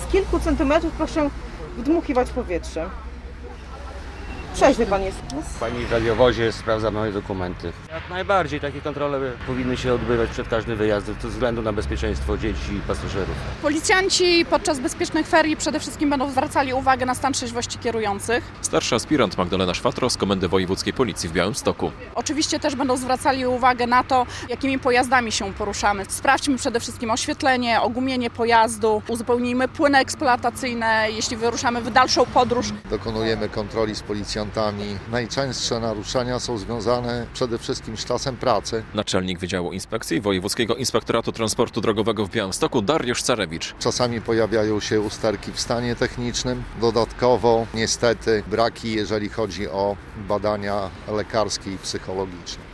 kilku centymetrów proszę wdmuchiwać powietrze. Trzeźwy pan jest. Pani w radiowozie sprawdza moje dokumenty. Jak najbardziej takie kontrole powinny się odbywać przed każdym wyjazdem, ze względu na bezpieczeństwo dzieci i pasażerów. Policjanci podczas bezpiecznych ferii przede wszystkim będą zwracali uwagę na stan trzeźwości kierujących. Starszy aspirant Magdalena Szwatro z Komendy Wojewódzkiej Policji w Białymstoku. Oczywiście też będą zwracali uwagę na to, jakimi pojazdami się poruszamy. Sprawdźmy przede wszystkim oświetlenie, ogumienie pojazdu, uzupełnijmy płyny eksploatacyjne, jeśli wyruszamy w dalszą podróż. Dokonujemy kontroli z policjantami. Najczęstsze naruszenia są związane przede wszystkim z czasem pracy. Naczelnik Wydziału Inspekcji Wojewódzkiego Inspektoratu Transportu Drogowego w Białymstoku Dariusz Carewicz. Czasami pojawiają się usterki w stanie technicznym. Dodatkowo niestety braki, jeżeli chodzi o badania lekarskie i psychologiczne.